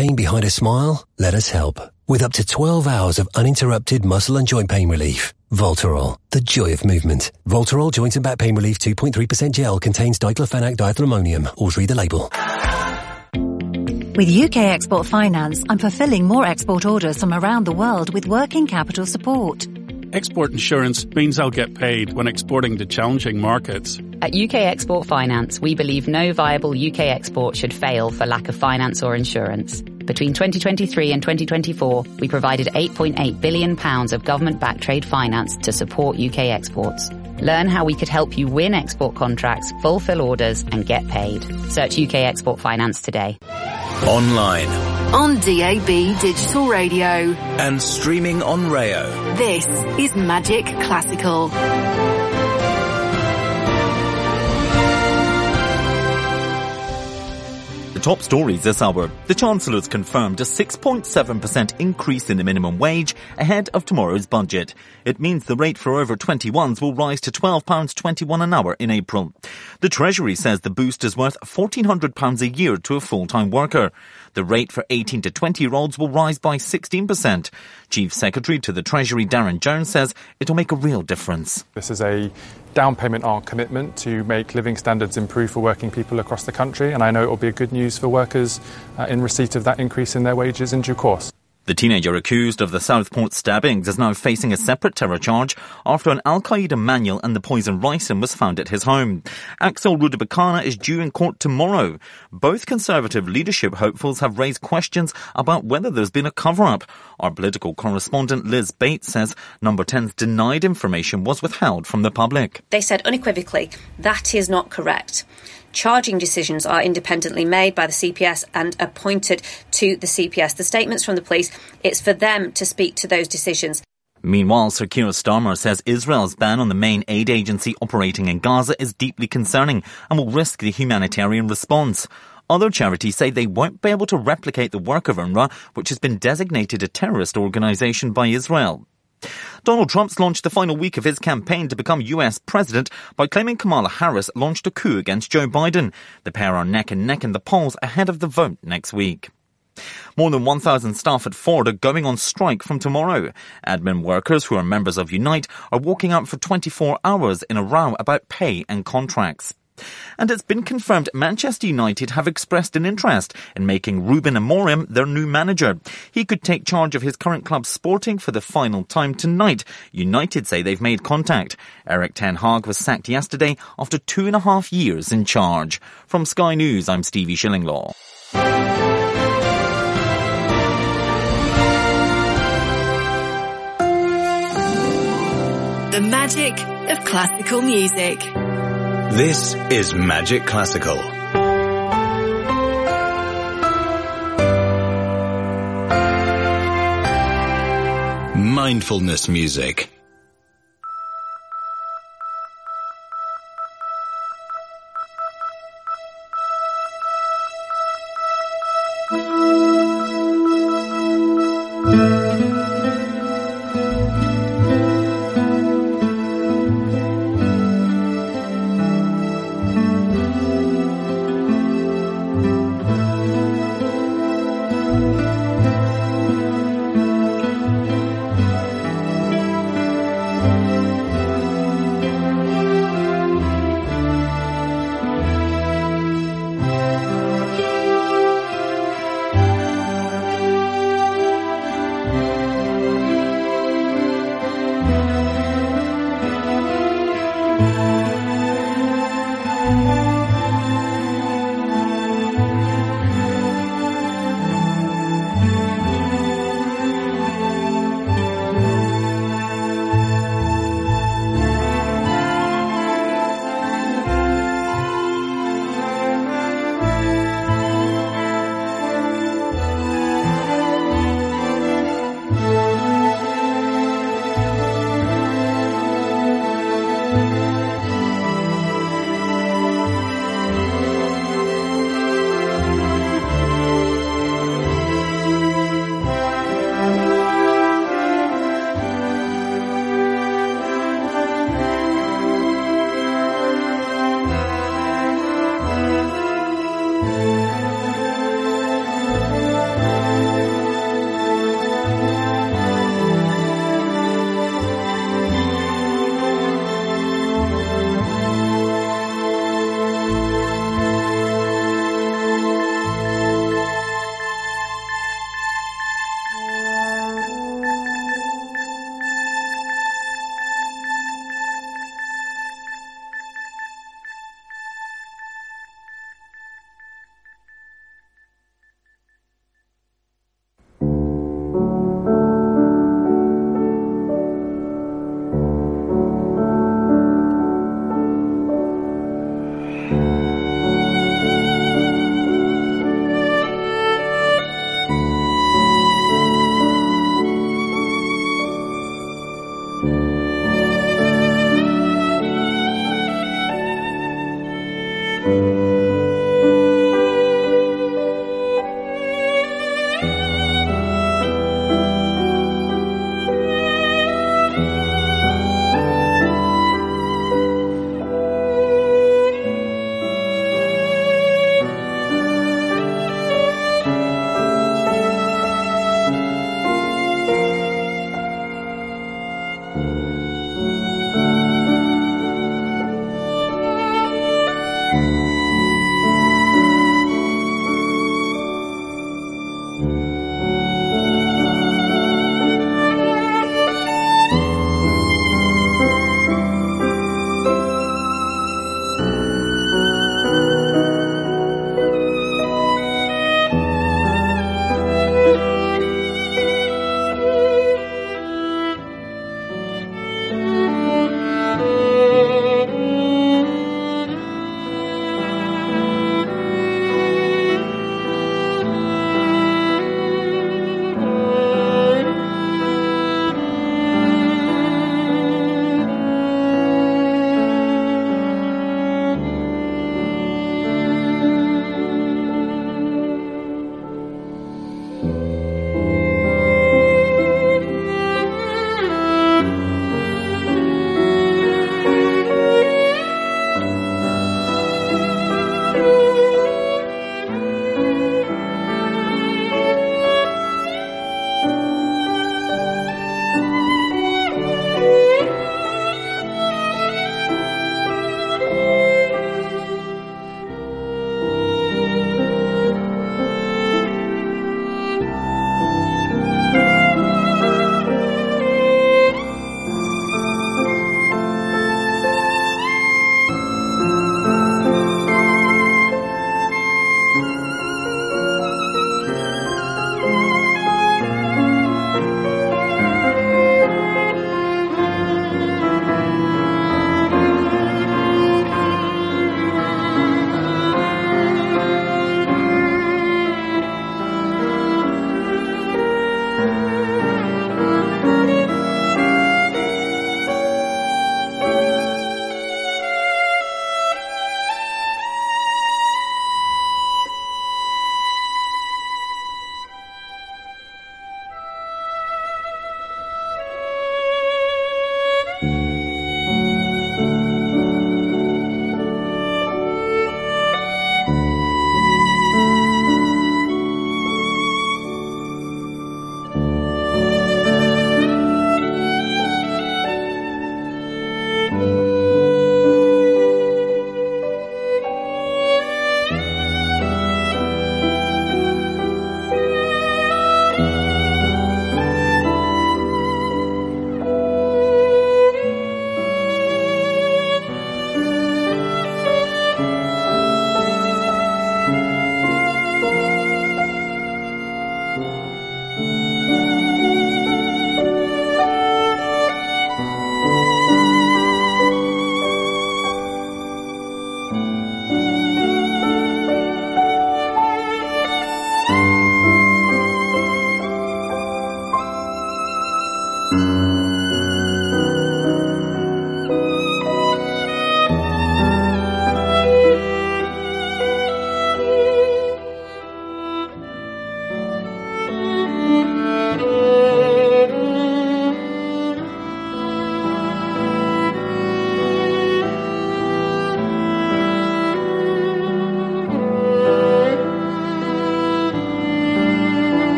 pain behind a smile? Let us help. With up to 12 hours of uninterrupted muscle and joint pain relief. Voltarol, the joy of movement. Voltarol Joint and Back Pain Relief 2.3% gel contains diclofenac diethylmonium. Always read the label. With UK Export Finance, I'm fulfilling more export orders from around the world with working capital support. Export insurance means I'll get paid when exporting to challenging markets. At UK Export Finance, we believe no viable UK export should fail for lack of finance or insurance. Between 2023 and 2024, we provided £8.8 billion of government-backed trade finance to support UK exports. Learn how we could help you win export contracts, fulfill orders, and get paid. Search UK Export Finance today. Online. On DAB Digital Radio. And streaming on Rayo. This is Magic Classical. Top stories this hour. The Chancellor's confirmed a 6.7% increase in the minimum wage ahead of tomorrow's budget. It means the rate for over 21s will rise to £12.21 an hour in April. The Treasury says the boost is worth £1,400 a year to a full-time worker. The rate for 18 to 20-year-olds will rise by 16%. Chief Secretary to the Treasury, Darren Jones, says it'll make a real difference. This is a down payment on our commitment to make living standards improve for working people across the country, and I know it will be good news for workers in receipt of that increase in their wages in due course. The teenager accused of the Southport stabbings is now facing a separate terror charge after an Al-Qaeda manual and the poison ricin was found at his home. Axel Rudabakana is due in court tomorrow. Both Conservative leadership hopefuls have raised questions about whether there's been a cover-up. Our political correspondent Liz Bates says Number 10's denied information was withheld from the public. They said unequivocally that is not correct. Charging decisions are independently made by the CPS and appointed to the CPS. The statements from the police, it's for them to speak to those decisions. Meanwhile, Sir Keir Starmer says Israel's ban on the main aid agency operating in Gaza is deeply concerning and will risk the humanitarian response. Other charities say they won't be able to replicate the work of UNRWA, which has been designated a terrorist organisation by Israel. Donald Trump's launched the final week of his campaign to become US president by claiming Kamala Harris launched a coup against Joe Biden. The pair are neck and neck in the polls ahead of the vote next week. More than 1,000 staff at Ford are going on strike from tomorrow. Admin workers who are members of Unite are walking out for 24 hours in a row about pay and contracts. And it's been confirmed Manchester United have expressed an interest in making Ruben Amorim their new manager. He could take charge of his current club Sporting for the final time tonight. United say they've made contact. Erik ten Hag was sacked yesterday after 2.5 years in charge. From Sky News, I'm Stevie Shillinglaw. The magic of classical music. This is Magic Classical. Mindfulness music.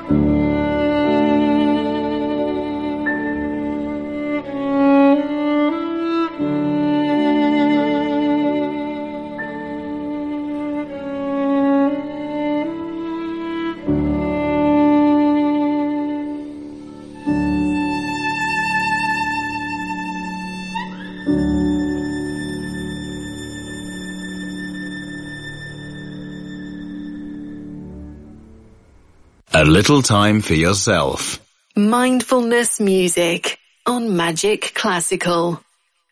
A little time for yourself. Mindfulness music on Magic Classical.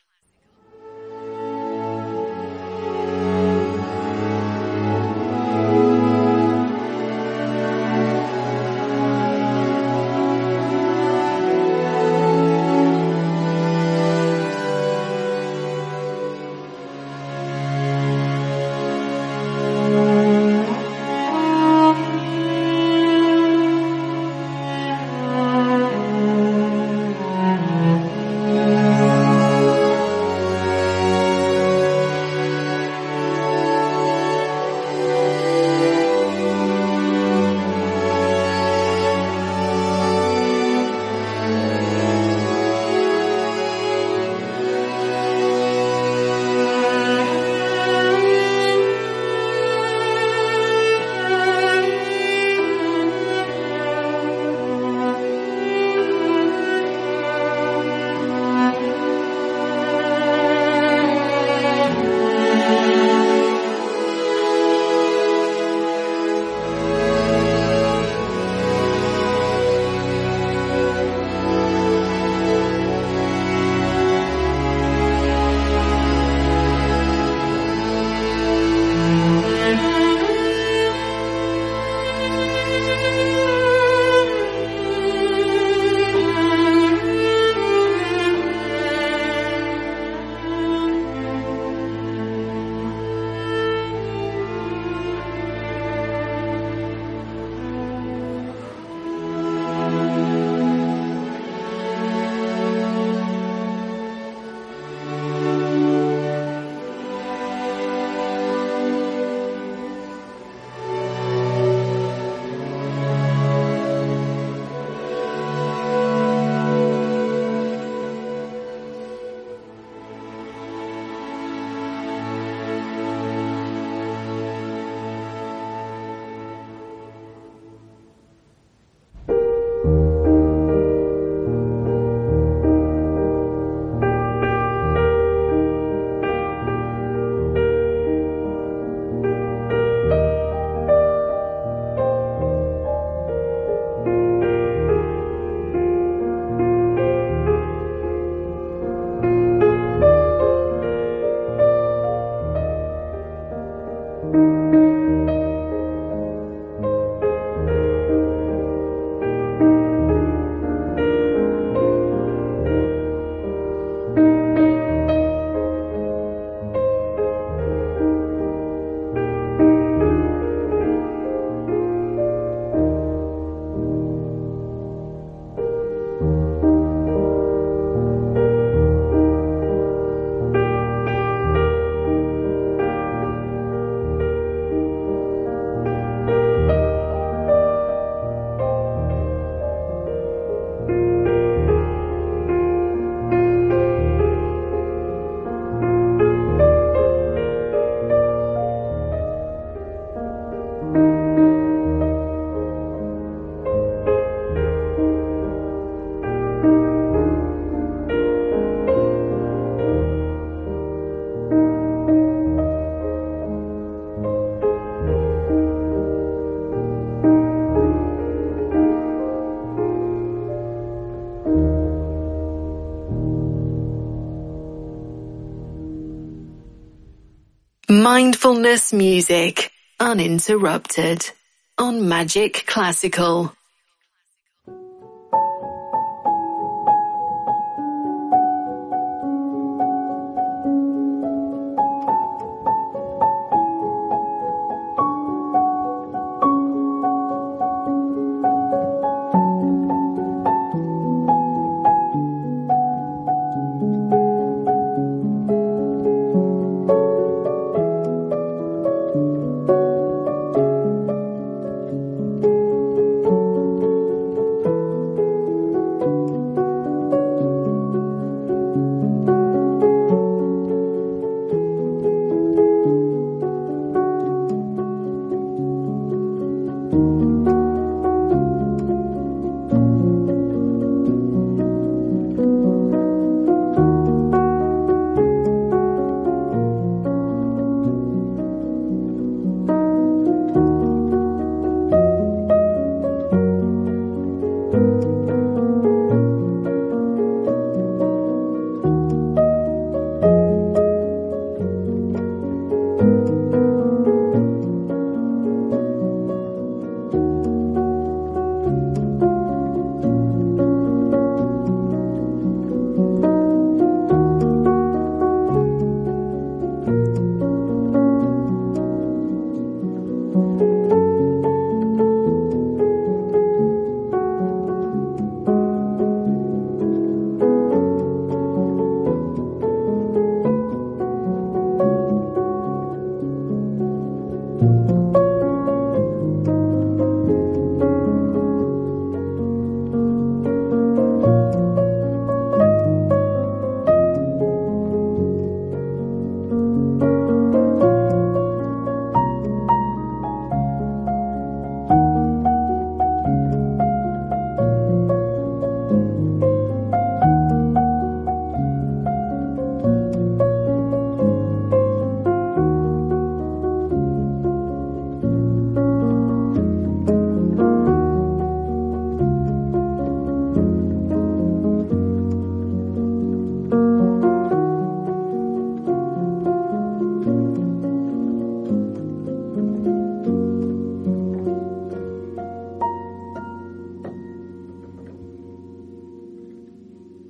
Mindfulness music, uninterrupted, on Magic Classical.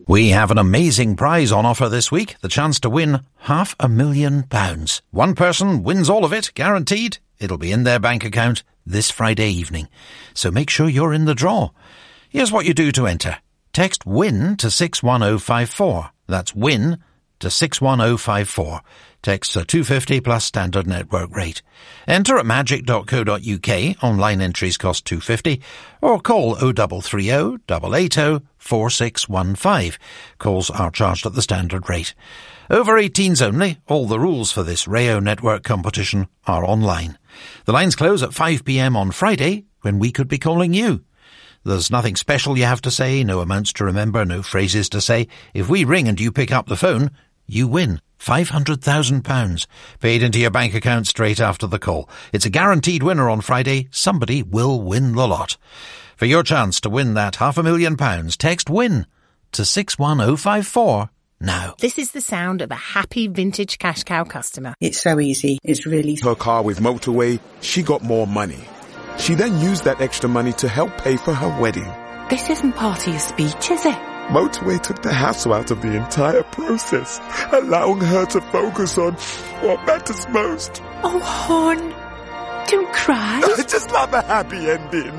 We have an amazing prize on offer this week, the chance to win £500,000. One person wins all of it, guaranteed. It'll be in their bank account this Friday evening. So make sure you're in the draw. Here's what you do to enter. Text WIN to 61054. That's WIN to 61054. Texts are $2.50 plus standard network rate. Enter at magic.co.uk. Online entries cost $2.50. Or call 0330 880 4615. Calls are charged at the standard rate. Over 18s only. All the rules for this Rayo Network competition are online. The lines close at 5 p.m. on Friday, when we could be calling you. There's nothing special you have to say, no amounts to remember, no phrases to say. If we ring and you pick up the phone, you win £500,000, paid into your bank account straight after the call. It's a guaranteed winner on Friday. Somebody will win the lot. For your chance to win that £500,000, text WIN to 61054 now. This is the sound of a happy vintage cash cow customer. It's so easy. It's really... Her car with Motorway, she got more money. She then used that extra money to help pay for her wedding. This isn't part of your speech, is it? Motorway took the hassle out of the entire process, allowing her to focus on what matters most. Oh, hon, don't cry. I just love a happy ending.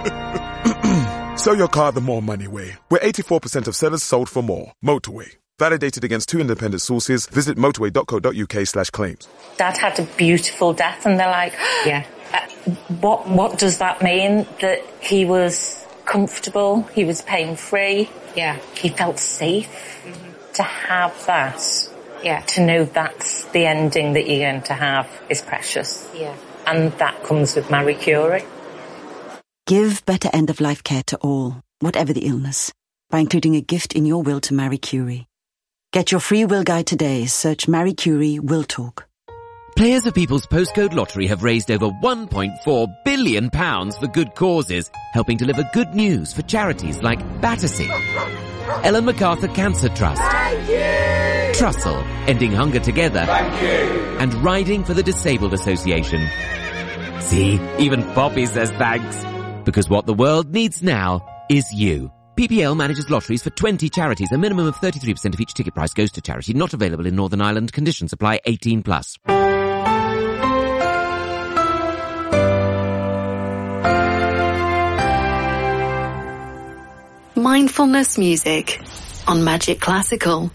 Sell your car the more money way. Where 84% of sellers sold for more. Motorway. Validated against 2 independent sources. Visit motorway.co.uk/claims. Dad had a beautiful death, and they're like, yeah. What does that mean? That he was comfortable, he was pain-free, yeah, he felt safe. To have that, yeah, to know that's the ending that you're going to have is precious. Yeah. And that comes with Marie Curie. Give better end-of-life care to all, whatever the illness, by including a gift in your will to Marie Curie. Get your free will guide today. Search Marie Curie Will Talk. Players of People's Postcode Lottery have raised over £1.4 billion for good causes, helping deliver good news for charities like Battersea, Ellen MacArthur Cancer Trust, Trussell, Ending Hunger Together, and Riding for the Disabled Association. See, even Poppy says thanks. Because what the world needs now is you. PPL manages lotteries for 20 charities. A minimum of 33% of each ticket price goes to charity. Not available in Northern Ireland. Conditions apply. 18+. Mindfulness music on Magic Classical.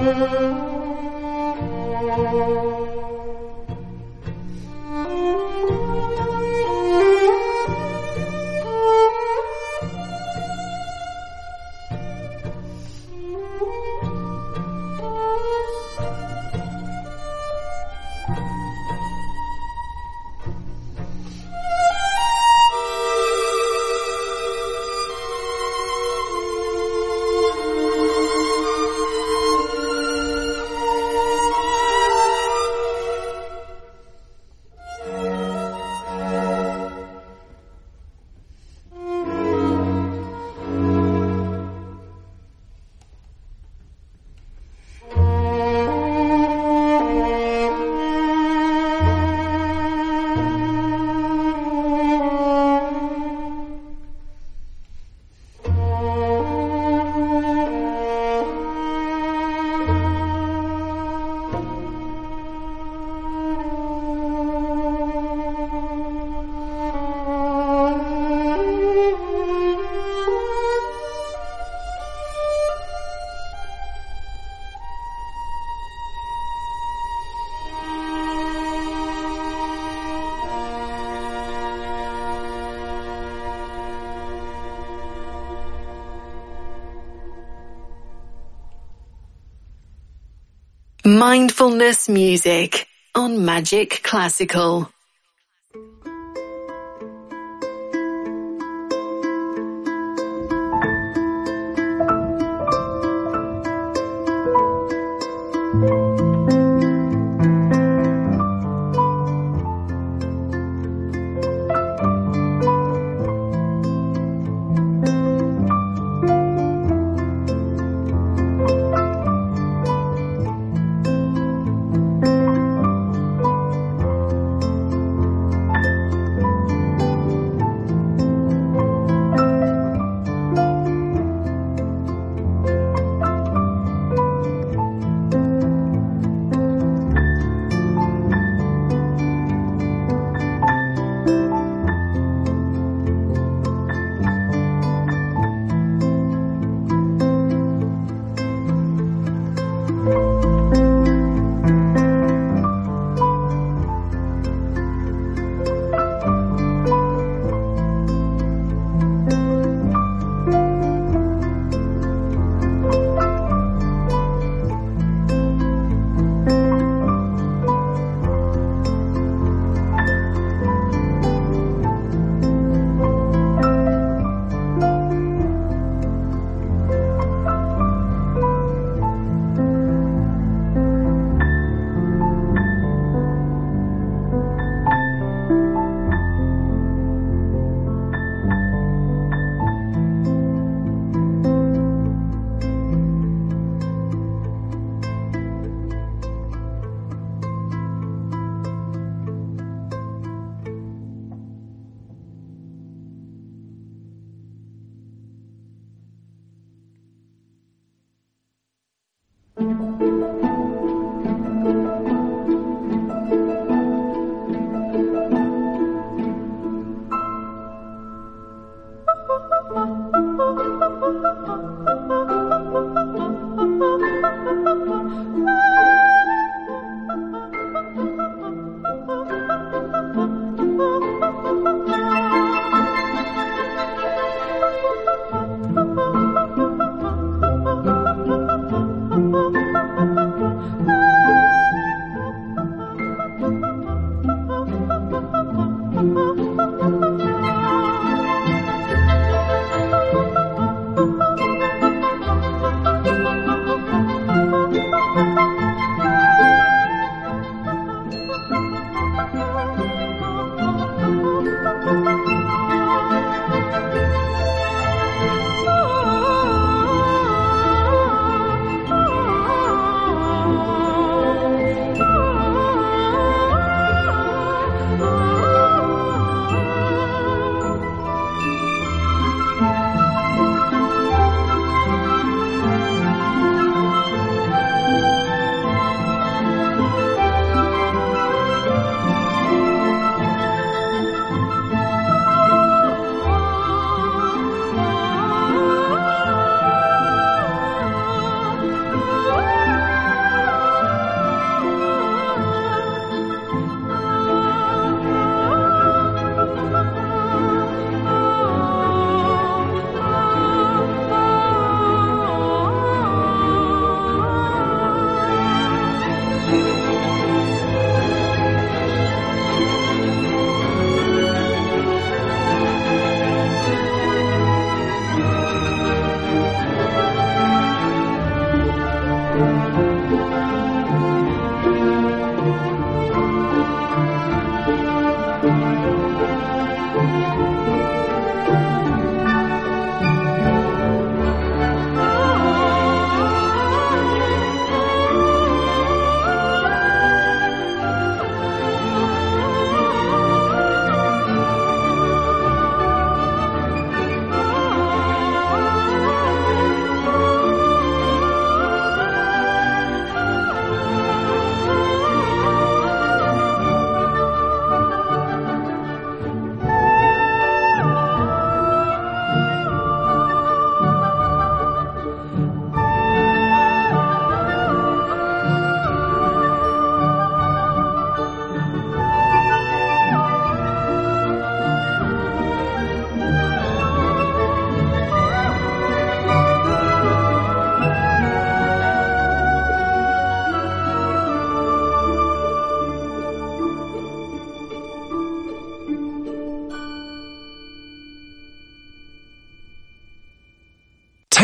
Mindfulness music on Magic Classical.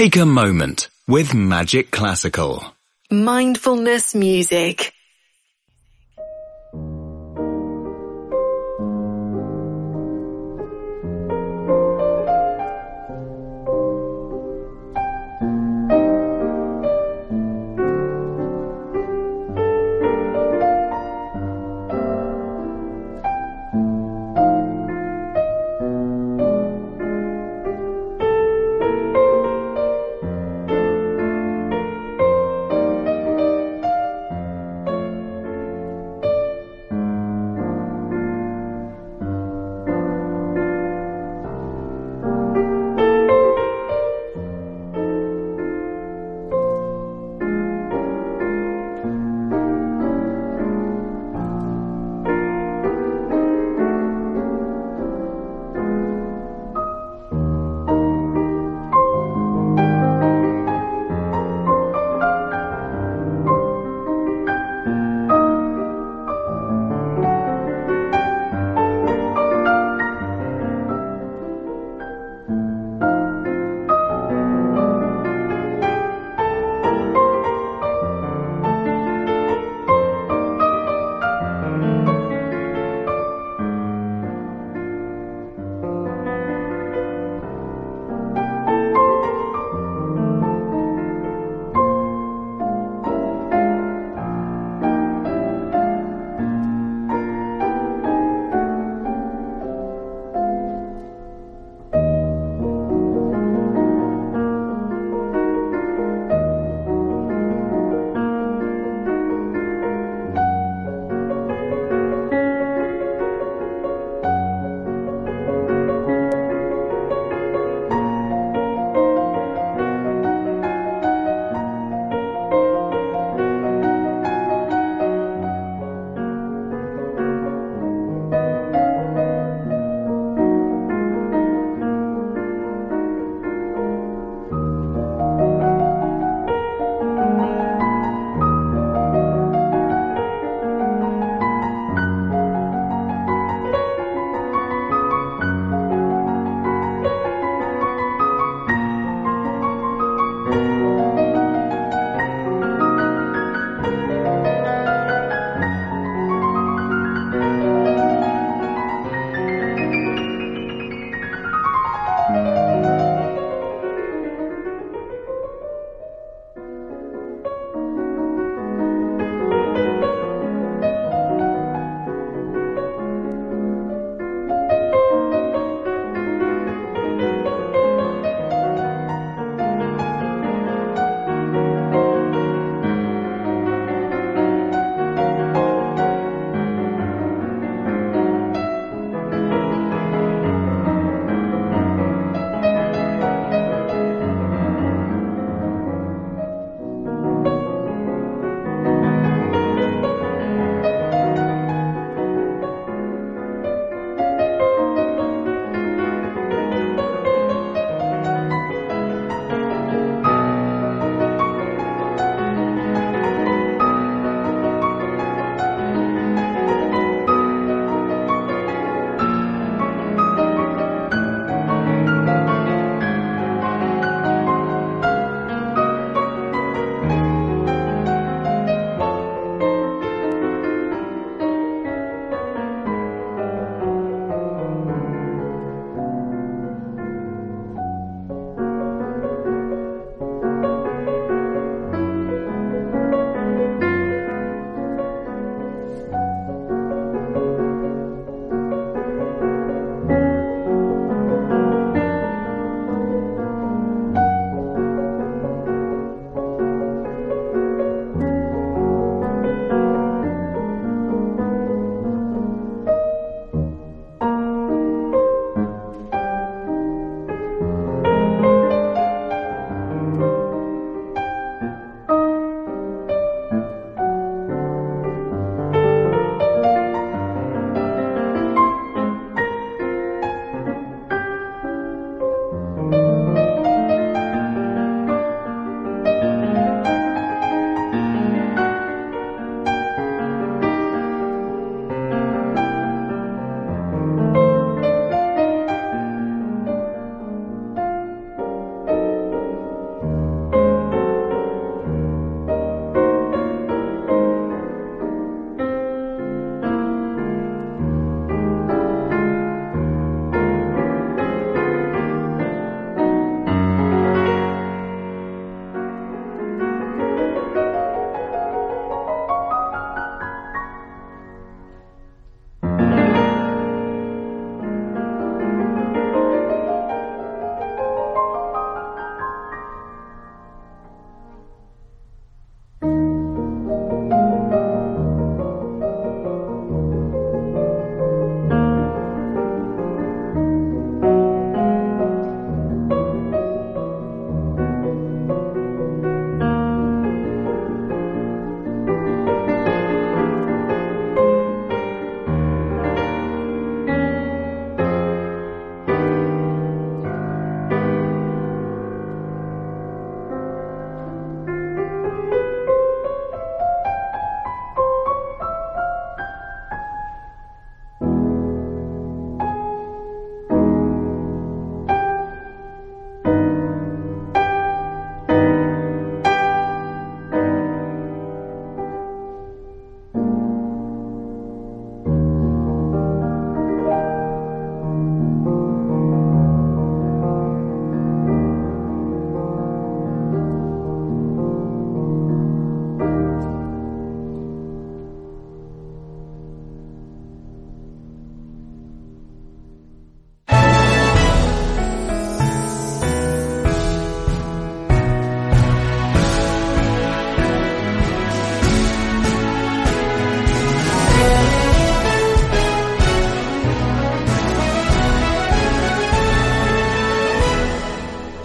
Take a moment with Magic Classical. Mindfulness music.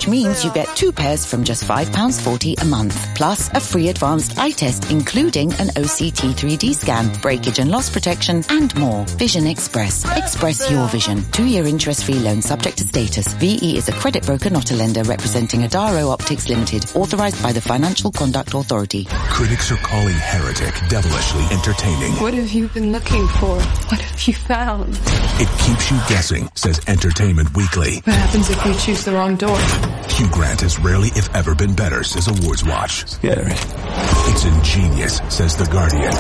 which means you get 2 pairs from just £5.40 a month, plus a free advanced eye test, including an OCT 3D scan, breakage and loss protection, and more. Vision Express. Express your vision. 2-year interest-free loan subject to status. VE is a credit broker, not a lender, representing Adaro Optics Limited, authorised by the Financial Conduct Authority. Critics are calling Heretic devilishly entertaining. What have you been looking for? What have you found? It keeps you guessing, says Entertainment Weekly. What happens if you choose the wrong door? Hugh Grant has rarely, if ever, been better, says Awards Watch. Scary. It's ingenious, says The Guardian.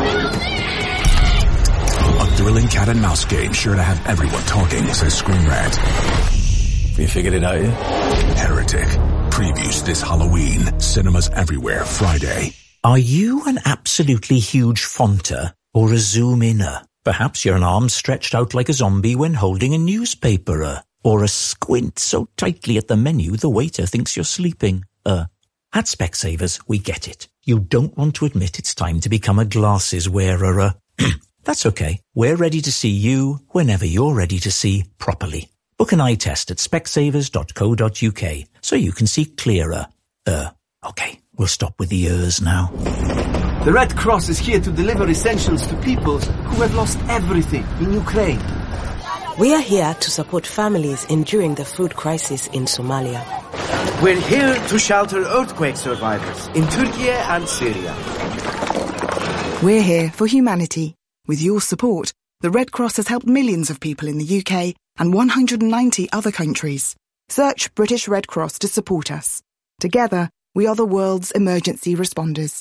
A thrilling cat and mouse game sure to have everyone talking, says Screen Rant. You figured it out yet? Heretic. Previews this Halloween. Cinemas everywhere, Friday. Are you an absolutely huge fonter or a zoom-inner? Perhaps you're an arm stretched out like a zombie when holding a newspaper, or a squint so tightly at the menu the waiter thinks you're sleeping. At Specsavers, we get it. You don't want to admit it's time to become a glasses wearer. That's okay. We're ready to see you whenever you're ready to see properly. Book an eye test at specsavers.co.uk so you can see clearer. Okay, we'll stop with the now. The Red Cross is here to deliver essentials to people who have lost everything in Ukraine. We are here to support families enduring the food crisis in Somalia. We're here to shelter earthquake survivors in Turkey and Syria. We're here for humanity. With your support, the Red Cross has helped millions of people in the UK and 190 other countries. Search British Red Cross to support us. Together, we are the world's emergency responders.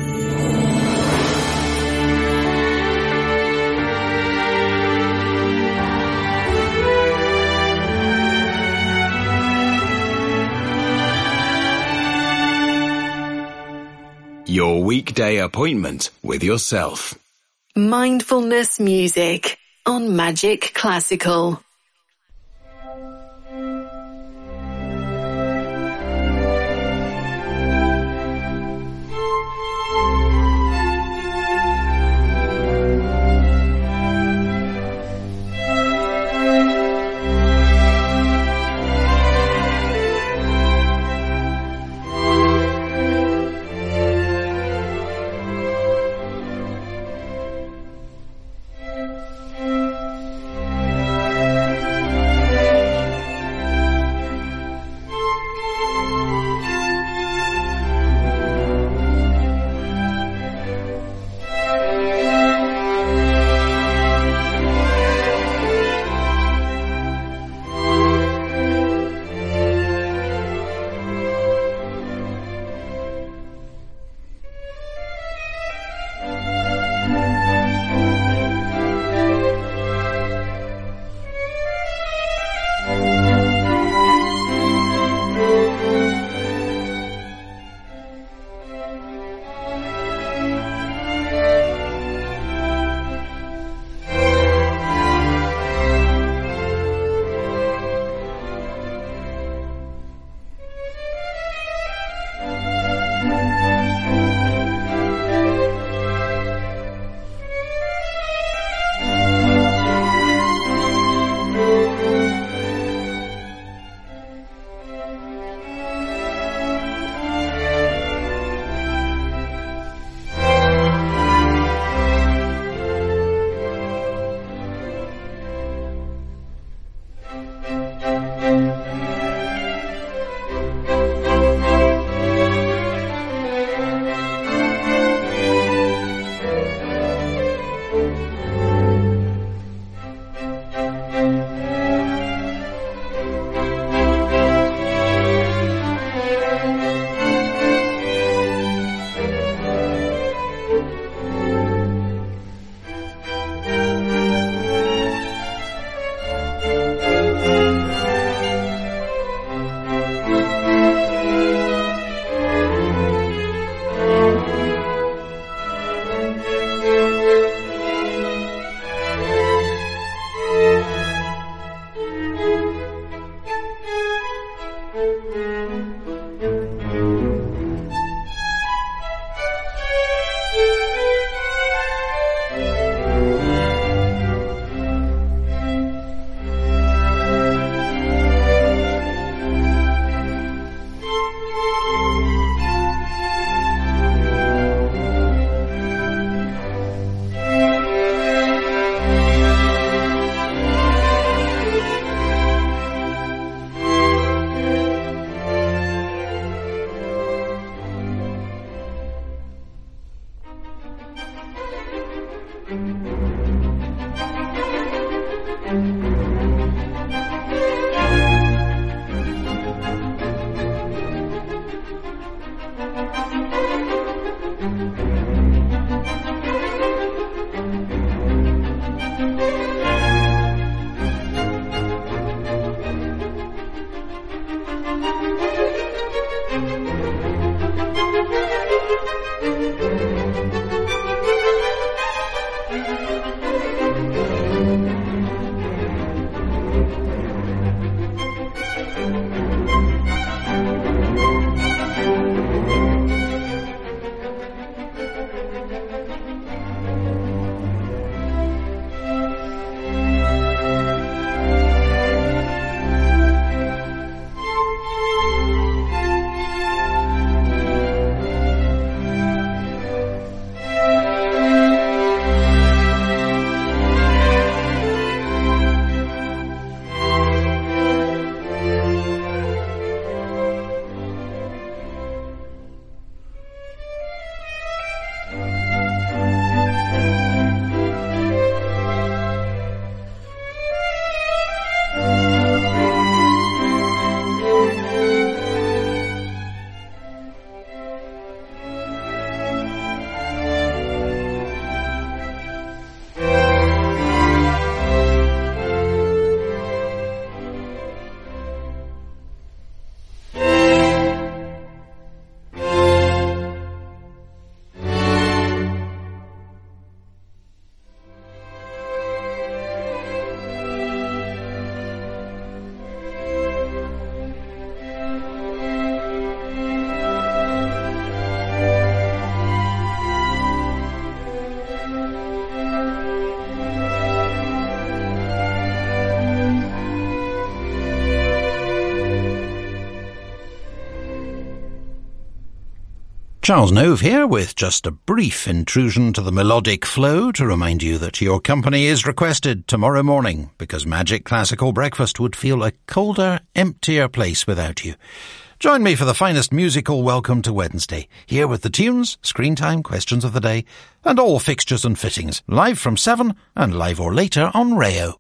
Your weekday appointment with yourself. Mindfulness music on Magic Classical. Charles Nove here with just a brief intrusion to the melodic flow to remind you that your company is requested tomorrow morning because Magic Classical Breakfast would feel a colder, emptier place without you. Join me for the finest musical welcome to Wednesday, here with the tunes, screen time, questions of the day, and all fixtures and fittings, live from 7 and live or later on Rayo.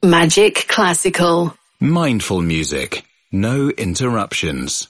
Magic Classical. Mindful music. No interruptions.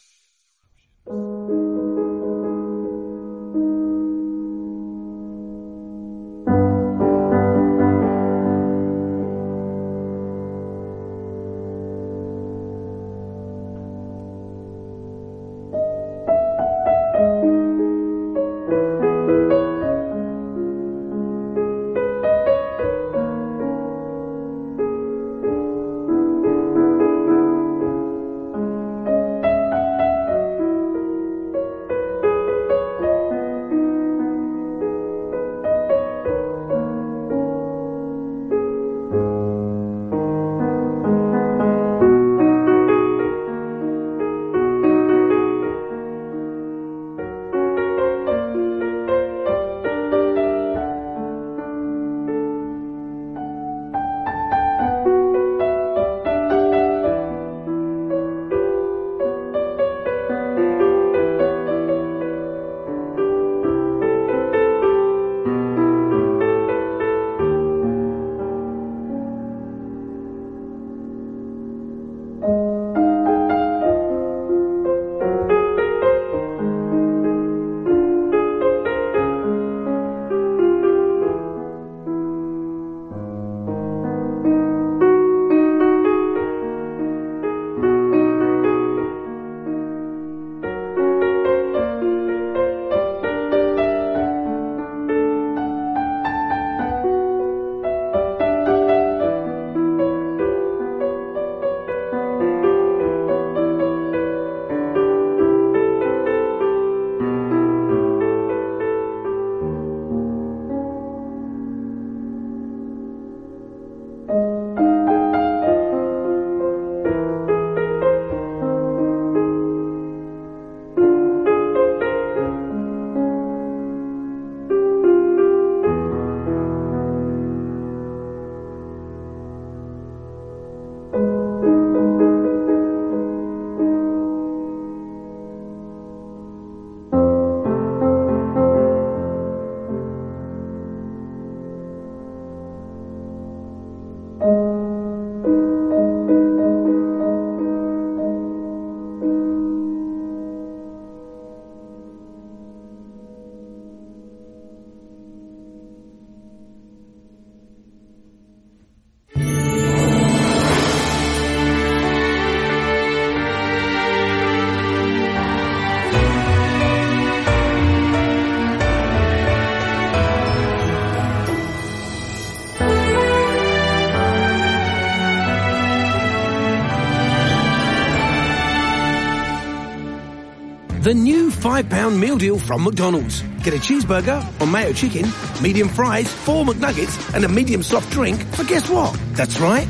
The new £5 meal deal from McDonald's. Get a cheeseburger or mayo chicken, medium fries, 4 McNuggets and a medium soft drink for guess what? That's right,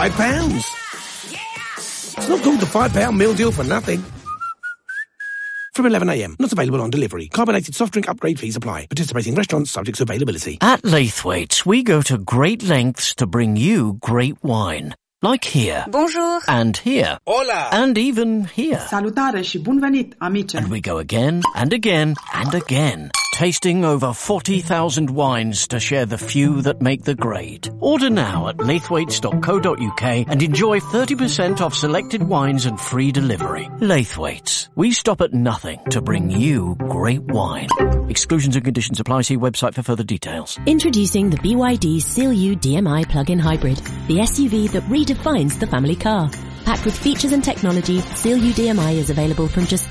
£5. It's not called the £5 meal deal for nothing. From 11 a.m. Not available on delivery. Carbonated soft drink upgrade fees apply. Participating restaurants subject to availability. At Laithwaite's, we go to great lengths to bring you great wine. Like here. Bonjour. And here. Hola. And even here. Salutare și bun venit, amice. And we go again and again and again. Tasting over 40,000 wines to share the few that make the grade. Order now at laithwaites.co.uk and enjoy 30% off selected wines and free delivery. Laithwaites. We stop at nothing to bring you great wine. Exclusions and conditions apply. See website for further details. Introducing the BYD Seal U DMI plug-in hybrid, the SUV that redefines the family car. Packed with features and technology, Seal U DMI is available from just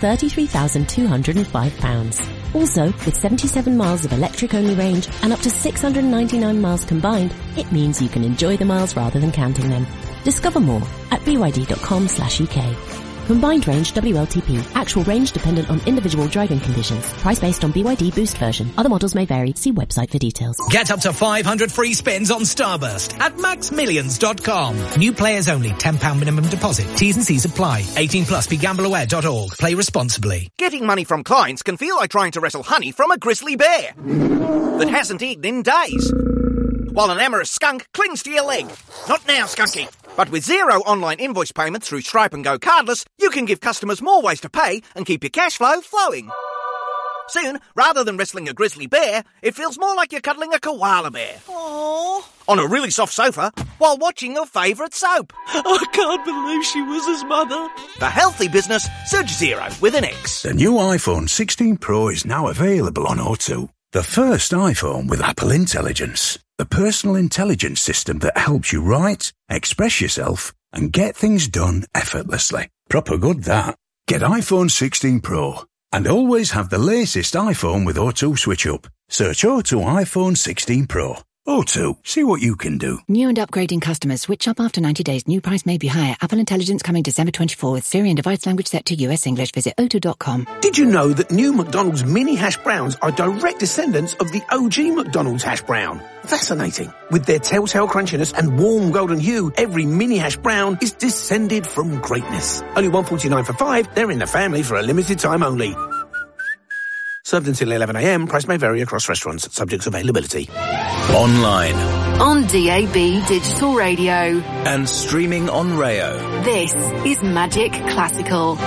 £33,205. Also, with 77 miles of electric-only range and up to 699 miles combined, it means you can enjoy the miles rather than counting them. Discover more at byd.com/UK. Combined range WLTP. Actual range dependent on individual driving conditions. Price based on BYD Boost version. Other models may vary. See website for details. Get up to 500 free spins on Starburst at maxmillions.com. New players only. £10 minimum deposit. T's and C's apply. 18 plus. BeGambleAware.org. Play responsibly. Getting money from clients can feel like trying to wrestle honey from a grizzly bear that hasn't eaten in days, while an amorous skunk clings to your leg. Not now, Skunky. But with zero online invoice payments through Stripe and Go Cardless, you can give customers more ways to pay and keep your cash flow flowing. Soon, rather than wrestling a grizzly bear, it feels more like you're cuddling a koala bear. Aww. On a really soft sofa, while watching your favourite soap. I can't believe she was his mother. For healthy business, Surge Zero with an X. The new iPhone 16 Pro is now available on O2. The first iPhone with Apple Intelligence. The personal intelligence system that helps you write, express yourself, and get things done effortlessly. Proper good, that. Get iPhone 16 Pro. And always have the latest iPhone with O2 Switch Up. Search O2 iPhone 16 Pro. O2, see what you can do. New and upgrading customers switch up after 90 days. New price may be higher. Apple Intelligence coming December 24 with Siri and device language set to US English. Visit o2.com. Did you know that new McDonald's mini hash browns are direct descendants of the OG McDonald's hash brown? Fascinating. With their telltale crunchiness and warm golden hue, every mini hash brown is descended from greatness. Only $1.49 for 5. They're in the family for a limited time only. Served until 11 a.m. Price may vary across restaurants. Subject to availability. Online. On DAB Digital Radio. And streaming on Rayo. This is Magic Classical.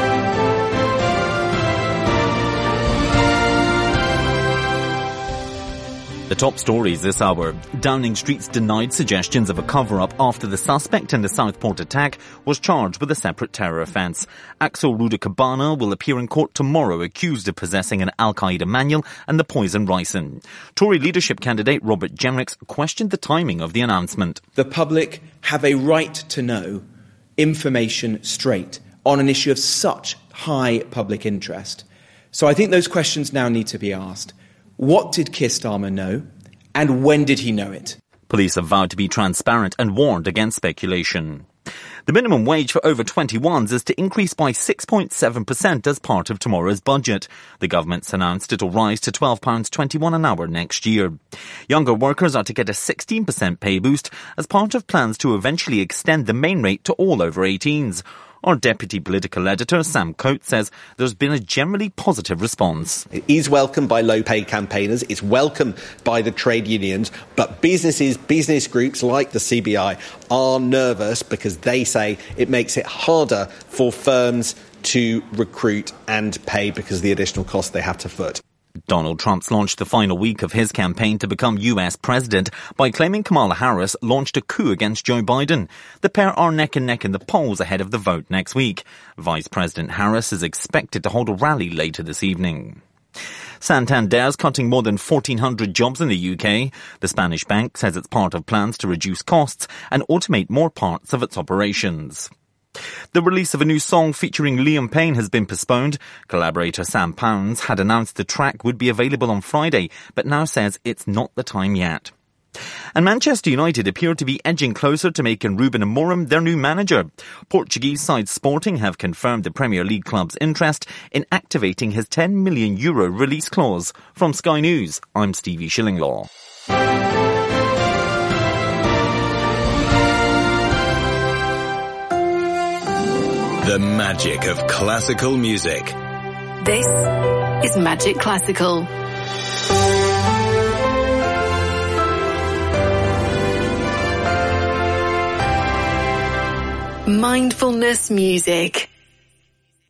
The top stories this hour. Downing Street's denied suggestions of a cover-up after the suspect in the Southport attack was charged with a separate terror offence. Axel Rudakabana will appear in court tomorrow accused of possessing an Al-Qaeda manual and the poison ricin. Tory leadership candidate Robert Jenricks questioned the timing of the announcement. The public have a right to know information straight on an issue of such high public interest. So I think those questions now need to be asked. What did Keir Starmer know, and when did he know it? Police have vowed to be transparent and warned against speculation. The minimum wage for over 21s is to increase by 6.7% as part of tomorrow's budget. The government's announced it'll rise to £12.21 an hour next year. Younger workers are to get a 16% pay boost as part of plans to eventually extend the main rate to all over 18s. Our deputy political editor, Sam Coates, says there's been a generally positive response. It is welcomed by low-paid campaigners, it's welcomed by the trade unions, but business groups like the CBI are nervous because they say it makes it harder for firms to recruit and pay because of the additional costs they have to foot. Donald Trump's launched the final week of his campaign to become US president by claiming Kamala Harris launched a coup against Joe Biden. The pair are neck and neck in the polls ahead of the vote next week. Vice President Harris is expected to hold a rally later this evening. Santander's cutting more than 1,400 jobs in the UK. The Spanish bank says it's part of plans to reduce costs and automate more parts of its operations. The release of a new song featuring Liam Payne has been postponed. Collaborator Sam Pounds had announced the track would be available on Friday, but now says it's not the time yet. And Manchester United appear to be edging closer to making Ruben Amorim their new manager. Portuguese side Sporting have confirmed the Premier League club's interest in activating his €10 million release clause. From Sky News, I'm Stevie Shillinglaw. The magic of classical music. This is Magic Classical. Mindfulness music.